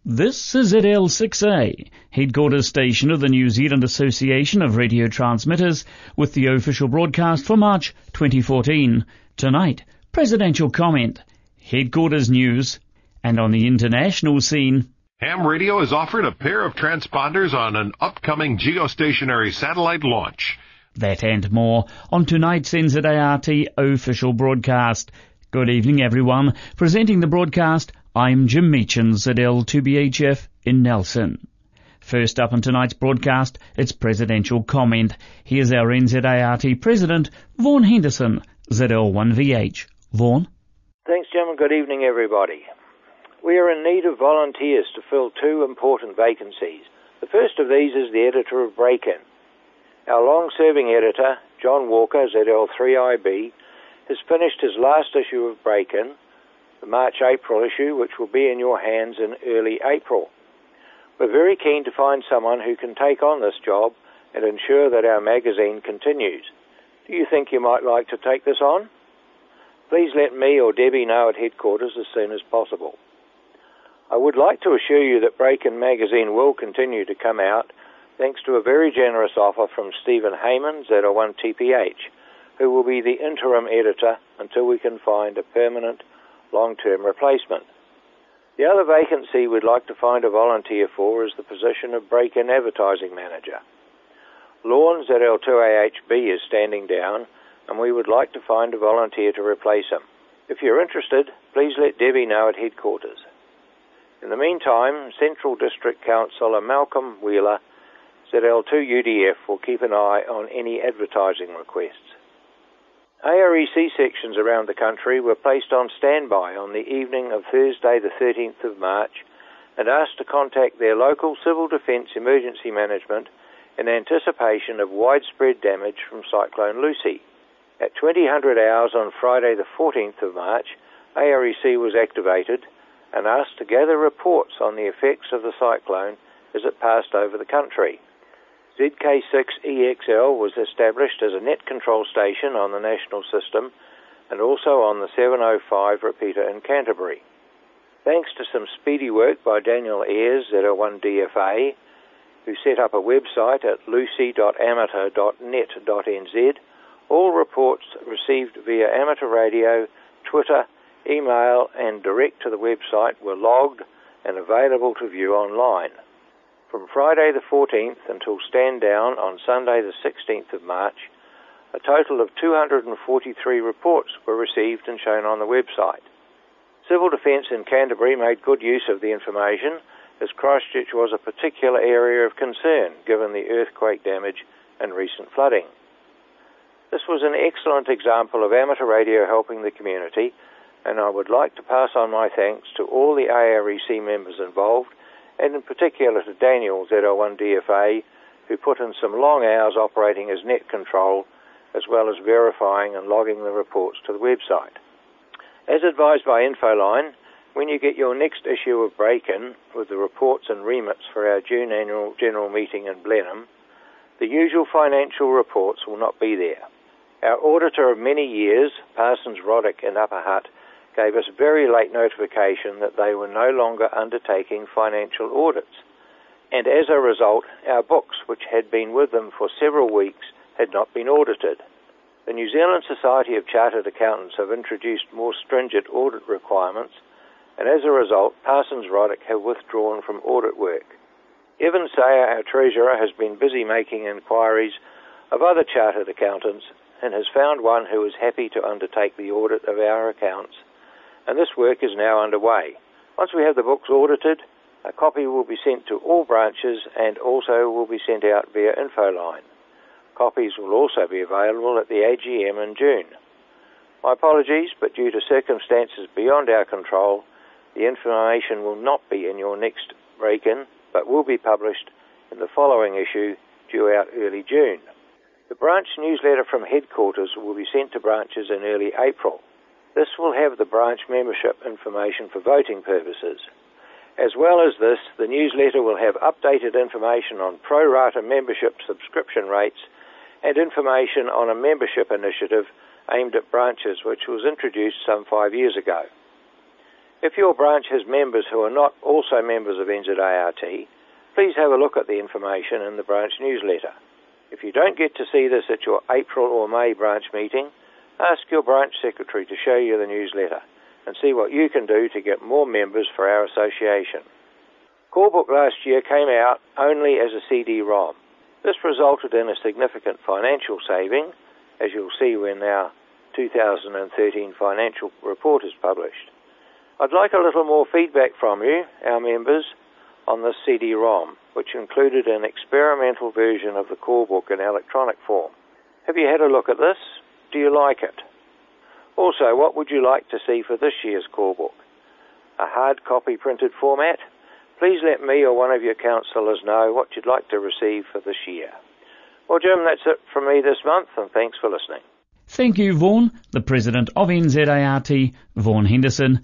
This is ZL6A, headquarters station of the New Zealand Association of Radio Transmitters, with the official broadcast for March 2014. Tonight, presidential comment, headquarters news, and on the international scene. Ham Radio has offered a pair of transponders on an upcoming geostationary satellite launch. That and more on tonight's NZART official broadcast. Good evening, everyone. Presenting the broadcast, I'm Jim Meachins at L2BHF in Nelson. First up on tonight's broadcast, it's presidential comment. Here's our NZART President, Vaughan Henderson, ZL1VH. Vaughan? Thanks, Jim, and good evening, everybody. We are in need of volunteers to fill two important vacancies. The first of these is the editor of Break-In. Our long-serving editor, John Walker, ZL3IB, has finished his last issue of Break-In, the March-April issue, which will be in your hands in early April. We're very keen to find someone who can take on this job and ensure that our magazine continues. Do you think you might like to take this on? Please let me or Debbie know at headquarters as soon as possible. I would like to assure you that Break-In magazine will continue to come out thanks to a very generous offer from Stephen Heyman, ZL1TPH, who will be the interim editor until we can find a permanent long-term replacement. The other vacancy we'd like to find a volunteer for is the position of Break-In advertising manager. Lorne, ZL2AHB, is standing down, and we would like to find a volunteer to replace him. If you're interested, please let Debbie know at headquarters. In the meantime, Central District Councillor Malcolm Wheeler, ZL2UDF, will keep an eye on any advertising requests. AREC sections around the country were placed on standby on the evening of Thursday the 13th of March and asked to contact their local Civil Defence Emergency Management in anticipation of widespread damage from Cyclone Lucy. At 2000 hours on Friday the 14th of March, AREC was activated and asked to gather reports on the effects of the cyclone as it passed over the country. ZK6EXL was established as a net control station on the national system and also on the 705 repeater in Canterbury. Thanks to some speedy work by Daniel Ayres, ZL1DFA, who set up a website at lucy.amateur.net.nz, all reports received via amateur radio, Twitter, email and direct to the website were logged and available to view online. From Friday the 14th until stand down on Sunday the 16th of March, a total of 243 reports were received and shown on the website. Civil Defence in Canterbury made good use of the information, as Christchurch was a particular area of concern given the earthquake damage and recent flooding. This was an excellent example of amateur radio helping the community, and I would like to pass on my thanks to all the AREC members involved, and in particular to Daniel, ZL1DFA, who put in some long hours operating as net control, as well as verifying and logging the reports to the website. As advised by Infoline, when you get your next issue of Break-In, with the reports and remits for our June annual general meeting in Blenheim, the usual financial reports will not be there. Our auditor of many years, Parsons Roddick in Upper Hutt, gave us very late notification that they were no longer undertaking financial audits, and as a result, our books, which had been with them for several weeks, had not been audited. The New Zealand Society of Chartered Accountants have introduced more stringent audit requirements, and as a result, Parsons Roddick have withdrawn from audit work. Evan Sayer, our treasurer, has been busy making inquiries of other chartered accountants and has found one who is happy to undertake the audit of our accounts, and this work is now underway. Once we have the books audited, a copy will be sent to all branches and also will be sent out via Infoline. Copies will also be available at the AGM in June. My apologies, but due to circumstances beyond our control, the information will not be in your next Break-In, but will be published in the following issue, due out early June. The branch newsletter from headquarters will be sent to branches in early April. This will have the branch membership information for voting purposes. As well as this, the newsletter will have updated information on pro rata membership subscription rates and information on a membership initiative aimed at branches which was introduced some 5 years ago. If your branch has members who are not also members of NZART, please have a look at the information in the branch newsletter. If you don't get to see this at your April or May branch meeting, ask your branch secretary to show you the newsletter and see what you can do to get more members for our association. Callbook last year came out only as a CD-ROM. This resulted in a significant financial saving, as you'll see when our 2013 financial report is published. I'd like a little more feedback from you, our members, on this CD-ROM, which included an experimental version of the Callbook in electronic form. Have you had a look at this? Do you like it? Also, what would you like to see for this year's Callbook? A hard copy printed format? Please let me or one of your counsellors know what you'd like to receive for this year. Well, Jim, that's it from me this month, and thanks for listening. Thank you, Vaughan, the President of NZART, Vaughan Henderson,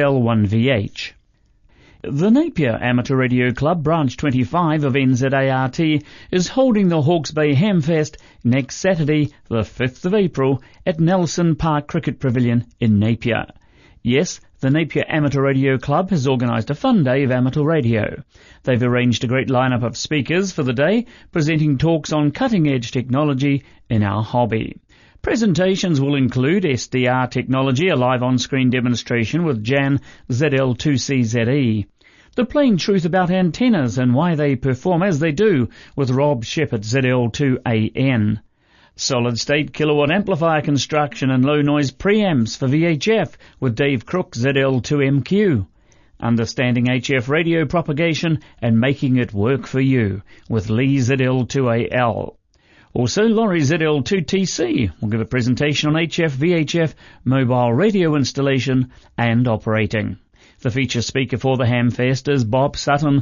ZL1VH. The Napier Amateur Radio Club Branch 25 of NZART is holding the Hawke's Bay Hamfest next Saturday, the 5th of April, at Nelson Park Cricket Pavilion in Napier. Yes, the Napier Amateur Radio Club has organised a fun day of amateur radio. They've arranged a great lineup of speakers for the day, presenting talks on cutting-edge technology in our hobby. Presentations will include SDR technology, a live on-screen demonstration with Jan ZL2CZE, the plain truth about antennas and why they perform as they do with Rob Shepherd ZL2AN, solid-state kilowatt amplifier construction and low-noise preamps for VHF with Dave Crook ZL2MQ, understanding HF radio propagation and making it work for you with Lee ZL2AL. Also, Laurie ZL2TC will give a presentation on HF, VHF, mobile radio installation and operating. The feature speaker for the Hamfest is Bob Sutton,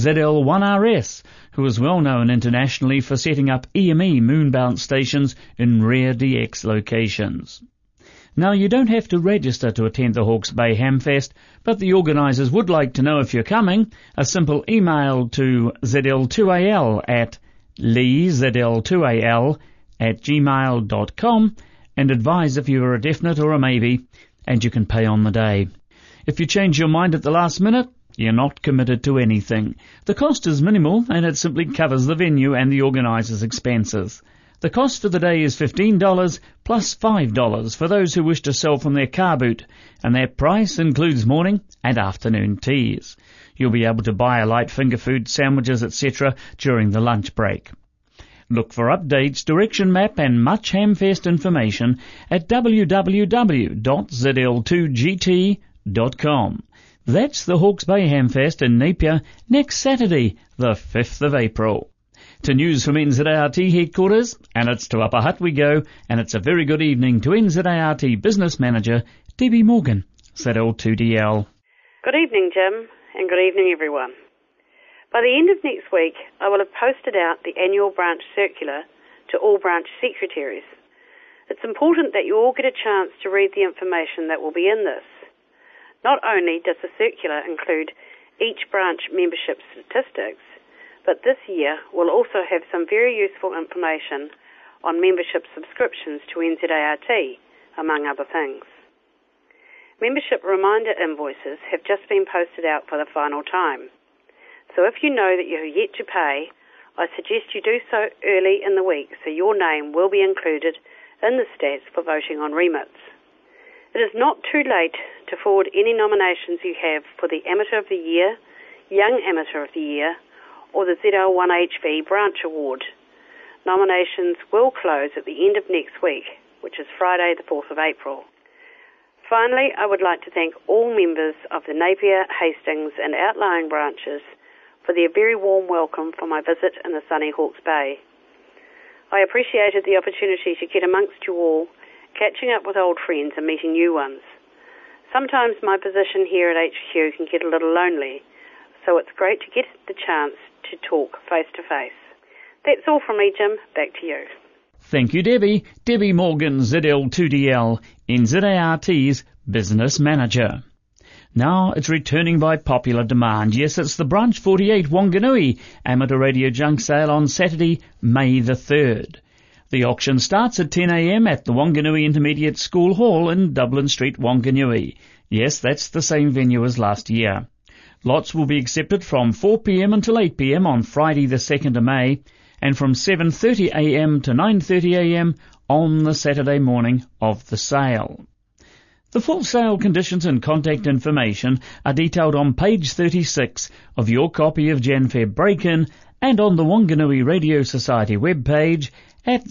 ZL1RS, who is well known internationally for setting up EME moonbound stations in rare DX locations. Now, you don't have to register to attend the Hawke's Bay Hamfest, but the organisers would like to know if you're coming. A simple email to ZL2AL at leezl2al@gmail.com and advise if you are a definite or a maybe, and you can pay on the day. If you change your mind at the last minute, you're not committed to anything. The cost is minimal and it simply covers the venue and the organiser's expenses. The cost for the day is $15 plus $5 for those who wish to sell from their car boot, and that price includes morning and afternoon teas. You'll be able to buy a light finger food, sandwiches, etc. during the lunch break. Look for updates, direction map and much Hamfest information at www.zl2gt.com. That's the Hawke's Bay Hamfest in Napier next Saturday, the 5th of April. To news from NZART headquarters, and it's to Upper Hutt we go, and it's a very good evening to NZART Business Manager Debbie Morgan, ZL2DL. Good evening, Jim, and good evening, everyone. By the end of next week, I will have posted out the annual branch circular to all branch secretaries. It's important that you all get a chance to read the information that will be in this. Not only does the circular include each branch membership statistics, but this year we'll also have some very useful information on membership subscriptions to NZART, among other things. Membership reminder invoices have just been posted out for the final time. So if you know that you are yet to pay, I suggest you do so early in the week so your name will be included in the stats for voting on remits. It is not too late to forward any nominations you have for the Amateur of the Year, Young Amateur of the Year, or the ZL1HV Branch Award. Nominations will close at the end of next week, which is Friday the 4th of April. Finally, I would like to thank all members of the Napier, Hastings and outlying branches for their very warm welcome for my visit in the sunny Hawke's Bay. I appreciated the opportunity to get amongst you all, catching up with old friends and meeting new ones. Sometimes my position here at HQ can get a little lonely, so it's great to get the chance to talk face to face. That's all from me, Jim. Back to you. Thank you, Debbie. Debbie Morgan, ZL2DL, NZART's Business Manager. Now it's returning by popular demand. Yes, it's the Branch 48 Wanganui Amateur Radio Junk Sale on Saturday, May the 3rd. The auction starts at 10 a.m. at the Wanganui Intermediate School Hall in Dublin Street, Wanganui. Yes, that's the same venue as last year. Lots will be accepted from 4 p.m. until 8 p.m. on Friday the 2nd of May and from 7:30 a.m. to 9:30 a.m. on the Saturday morning of the sale. The full sale conditions and contact information are detailed on page 36 of your copy of Jan-Feb Break-In and on the Wanganui Radio Society webpage at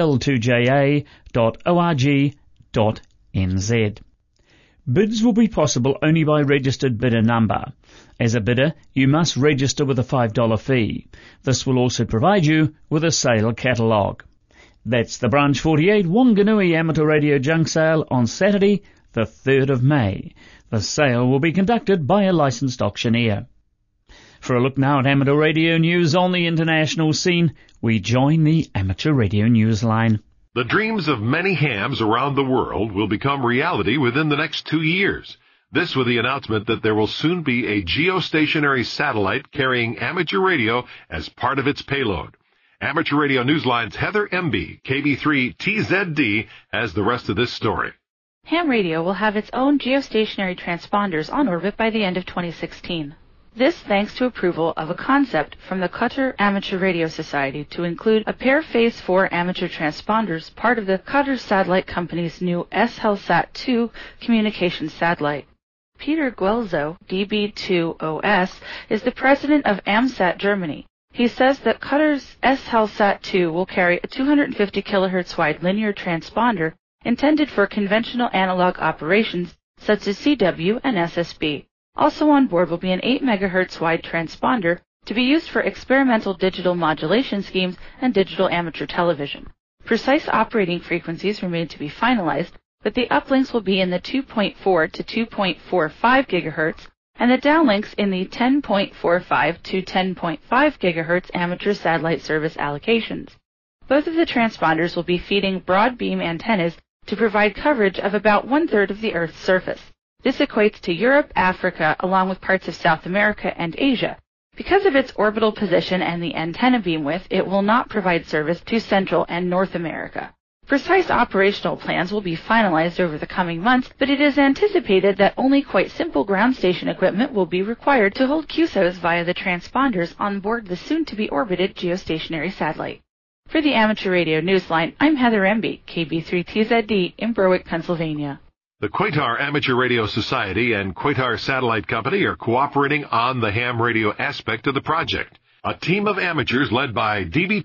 zl2ja.org.nz. Bids will be possible only by registered bidder number. As a bidder, you must register with a $5 fee. This will also provide you with a sale catalogue. That's the Branch 48 Wanganui Amateur Radio Junk Sale on Saturday, the 3rd of May. The sale will be conducted by a licensed auctioneer. For a look now at amateur radio news on the international scene, we join the Amateur Radio Newsline. The dreams of many hams around the world will become reality within the next 2 years. This with the announcement that there will soon be a geostationary satellite carrying amateur radio as part of its payload. Amateur Radio Newsline's Heather Emby, KB3 TZD, has the rest of this story. Ham radio will have its own geostationary transponders on orbit by the end of 2016. This thanks to approval of a concept from the Qatar Amateur Radio Society to include a pair Phase 4 amateur transponders, part of the Qatar Satellite Company's new SHELSAT-2 communications satellite. Peter Guelzo, DB2OS, is the president of AMSAT Germany. He says that Qatar's SHELSAT-2 will carry a 250 kHz wide linear transponder intended for conventional analog operations such as CW and SSB. Also on board will be an 8 MHz wide transponder to be used for experimental digital modulation schemes and digital amateur television. Precise operating frequencies remain to be finalized, but the uplinks will be in the 2.4 to 2.45 GHz and the downlinks in the 10.45 to 10.5 GHz amateur satellite service allocations. Both of the transponders will be feeding broad beam antennas to provide coverage of about 1/3 of the Earth's surface. This equates to Europe, Africa, along with parts of South America and Asia. Because of its orbital position and the antenna beam width, it will not provide service to Central and North America. Precise operational plans will be finalized over the coming months, but it is anticipated that only quite simple ground station equipment will be required to hold QSOs via the transponders on board the soon-to-be orbited geostationary satellite. For the Amateur Radio Newsline, I'm Heather Emby, KB3TZD in Berwick, Pennsylvania. The Qatar Amateur Radio Society and Qatar Satellite Company are cooperating on the ham radio aspect of the project. A team of amateurs led by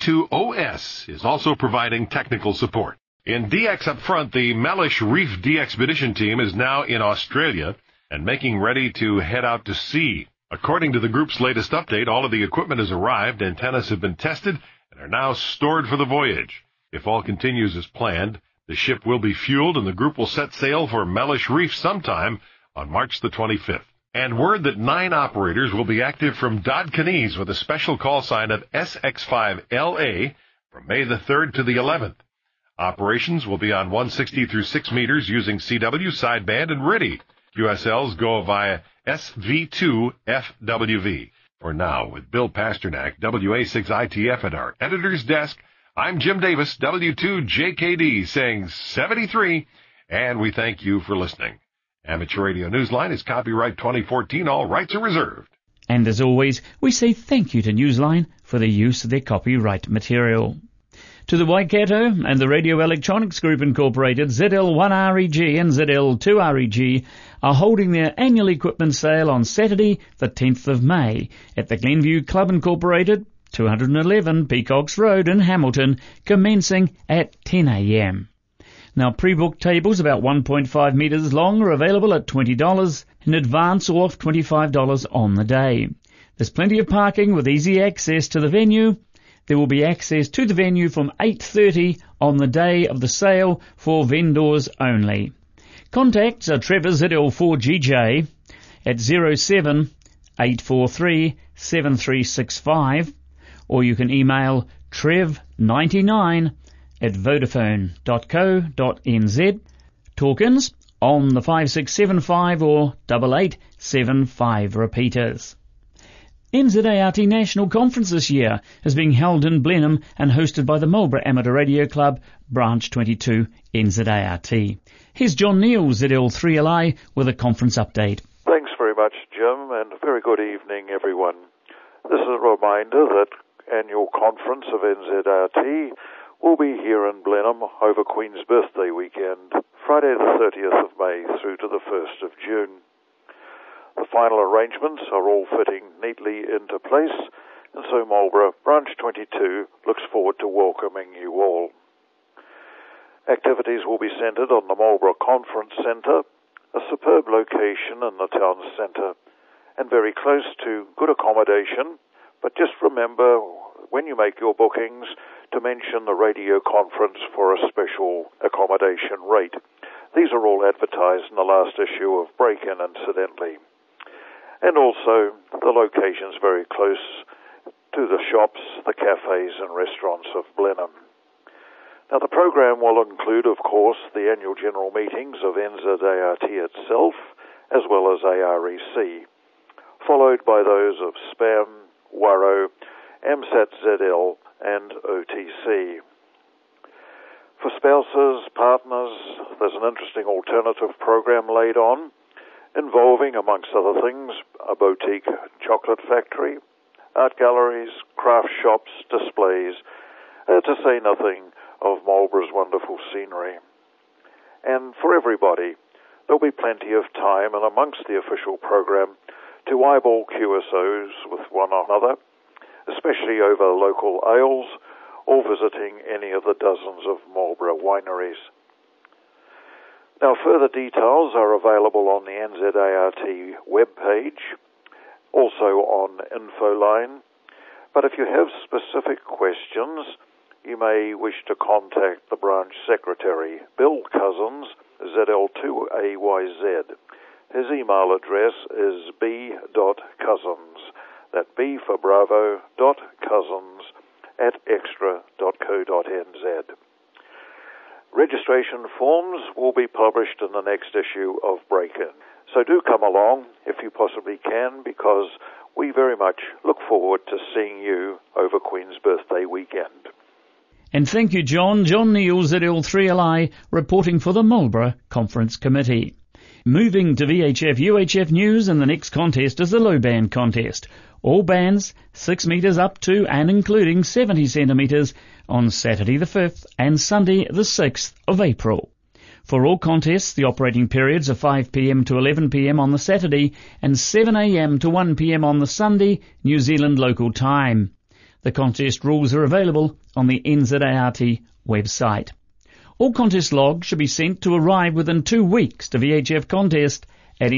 DB2OS is also providing technical support. In DX up front, the Mellish Reef DXpedition team is now in Australia and making ready to head out to sea. According to the group's latest update, all of the equipment has arrived, antennas have been tested, and are now stored for the voyage. If all continues as planned, the ship will be fueled and the group will set sail for Mellish Reef sometime on March the 25th. And word that 9 operators will be active from Dodcanes with a special call sign of SX5LA from May the 3rd to the 11th. Operations will be on 160 through 6 meters using CW, sideband, and RTTY. QSLs go via SV2FWV. For now, with Bill Pasternak, WA6ITF at our editor's desk, I'm Jim Davis, W2JKD, saying 73, and we thank you for listening. Amateur Radio Newsline is copyright 2014, all rights are reserved. And as always, we say thank you to Newsline for the use of their copyright material. To the Waikato and the Radio Electronics Group Incorporated, ZL1REG and ZL2REG are holding their annual equipment sale on Saturday, the 10th of May, at the Glenview Club Incorporated, 211 Peacocks Road in Hamilton, commencing at 10 a.m. Now, pre-booked tables about 1.5 metres long are available at $20 in advance or off $25 on the day. There's plenty of parking with easy access to the venue. There will be access to the venue from 8:30 on the day of the sale for vendors only. Contacts are Trevor ZL4GJ at 07-843-7365, or you can email trev99 at vodafone.co.nz. Talk-ins on the 5675 or 8875 repeaters. NZART National Conference this year is being held in Blenheim and hosted by the Marlborough Amateur Radio Club, Branch 22 NZART. Here's John Neal, ZL3LI, with a conference update. Thanks very much, Jim, and a very good evening, everyone. This is a reminder that annual conference of NZART will be here in Blenheim over Queen's Birthday weekend, Friday the 30th of May through to the 1st of June. The final arrangements are all fitting neatly into place, and so Marlborough Branch 22 looks forward to welcoming you all. Activities will be centred on the Marlborough Conference Centre, a superb location in the town centre, and very close to good accommodation, but just remember, when you make your bookings, to mention the radio conference for a special accommodation rate. These are all advertised in the last issue of Break-In, incidentally. And also, the location's very close to the shops, the cafes and restaurants of Blenheim. Now, the program will include, of course, the annual general meetings of NZART itself, as well as AREC, followed by those of SPAM, WARO, AMSAT-ZL, and OTC. For spouses, partners, there's an interesting alternative program laid on, involving, amongst other things, a boutique chocolate factory, art galleries, craft shops, displays, to say nothing of Marlborough's wonderful scenery. And for everybody, there'll be plenty of time and amongst the official program to eyeball QSOs with one another, especially over local ales or visiting any of the dozens of Marlborough wineries. Now, further details are available on the NZART webpage, also on Infoline. But if you have specific questions, you may wish to contact the branch secretary, Bill Cousins, ZL2AYZ. His email address is b.cousins, that B for Bravo, .cousins @extra.co.nz. Registration forms will be published in the next issue of Break-In. So do come along if you possibly can, because we very much look forward to seeing you over Queen's Birthday weekend. And thank you, John. John Neal, ZL3LI, reporting for the Marlborough Conference Committee. Moving to VHF UHF news, and the next contest is the low band contest. All bands 6 metres up to and including 70 centimetres on Saturday the 5th and Sunday the 6th of April. For all contests, the operating periods are 5 p.m. to 11 p.m. on the Saturday and 7 a.m. to 1 p.m. on the Sunday, New Zealand local time. The contest rules are available on the NZART website. All contest logs should be sent to arrive within 2 weeks to VHF contest at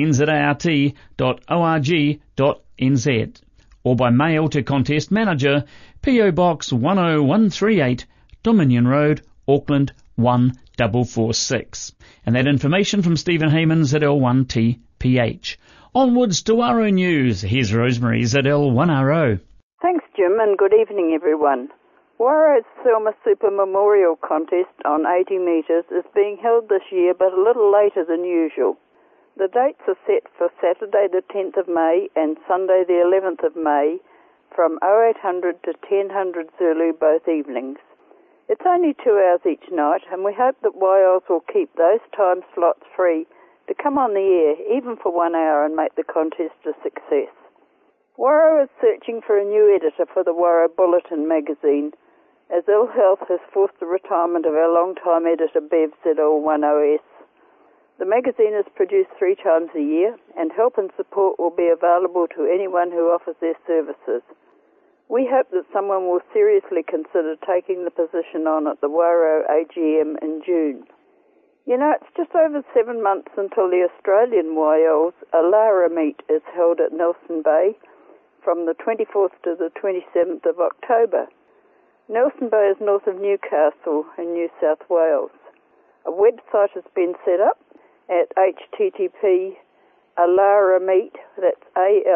nzart.org.nz or by mail to Contest Manager, P.O. Box 10138, Dominion Road, Auckland 1446. And that information from Stephen Heyman, ZL1TPH. Onwards to Waro News. Here's Rosemary, ZL1RO. Thanks, Jim, and good evening, everyone. Waro's Selma Super Memorial Contest on 80 metres is being held this year, but a little later than usual. The dates are set for Saturday the 10th of May and Sunday the 11th of May from 0800 to 1000 Zulu both evenings. It's only 2 hours each night, and we hope that YOs will keep those time slots free to come on the air even for 1 hour and make the contest a success. Waro is searching for a new editor for the Waro Bulletin magazine, as ill health has forced the retirement of our long-time editor Bev ZL1OS. The magazine is produced 3 times a year, and help and support will be available to anyone who offers their services. We hope that someone will seriously consider taking the position on at the Waro AGM in June. You know, it's just over 7 months until the Australian YO's Alara meet is held at Nelson Bay from the 24th to the 27th of October. Nelson Bay is north of Newcastle in New South Wales. A website has been set up at http alarameet, that's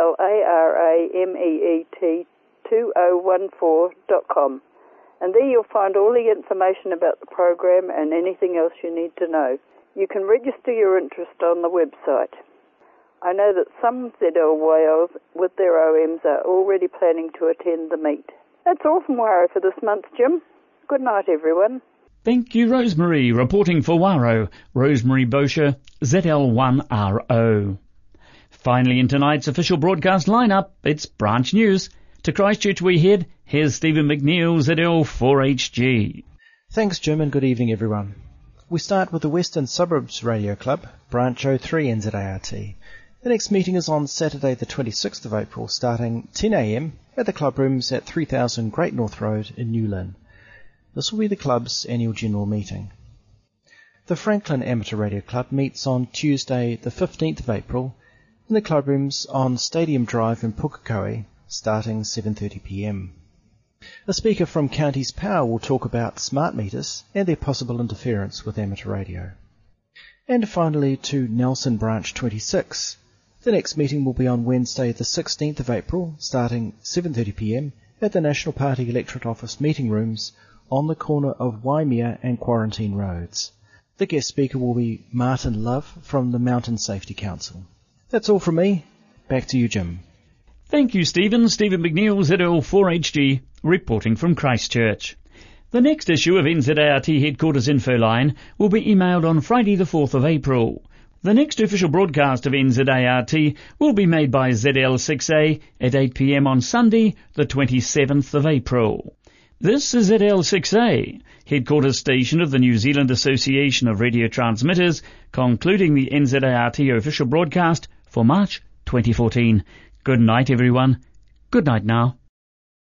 ALARAMEET 2014.com, and there you'll find all the information about the program and anything else you need to know. You can register your interest on the website. I know that some ZL Wales with their OMs are already planning to attend the meet. That's all from Waro for this month, Jim. Good night, everyone. Thank you, Rosemary. Reporting for Waro, Rosemary Bosher, ZL1RO. Finally, in tonight's official broadcast lineup, it's Branch News. To Christchurch we head. Here's Stephen McNeil, ZL4HG. Thanks, Jim, and good evening, everyone. We start with the Western Suburbs Radio Club, Branch 03 NZART. The next meeting is on Saturday the 26th of April, starting 10 a.m. at the club rooms at 3000 Great North Road in New Lynn. This will be the club's annual general meeting. The Franklin Amateur Radio Club meets on Tuesday the 15th of April in the club rooms on Stadium Drive in Pukekohe, starting 7:30 p.m. A speaker from Counties Power will talk about smart meters and their possible interference with amateur radio. And finally to Nelson Branch 26. The next meeting will be on Wednesday the 16th of April, starting 7:30 p.m. at the National Party Electorate Office meeting rooms on the corner of Waimea and Quarantine Roads. The guest speaker will be Martin Love from the Mountain Safety Council. That's all from me. Back to you, Jim. Thank you, Stephen. Stephen McNeil, ZL4HG, reporting from Christchurch. The next issue of NZART Headquarters Info Line will be emailed on Friday the 4th of April. The next official broadcast of NZART will be made by ZL6A at 8 p.m. on Sunday, the 27th of April. This is ZL6A, headquarters station of the New Zealand Association of Radio Transmitters, concluding the NZART official broadcast for March 2014. Good night, everyone. Good night now.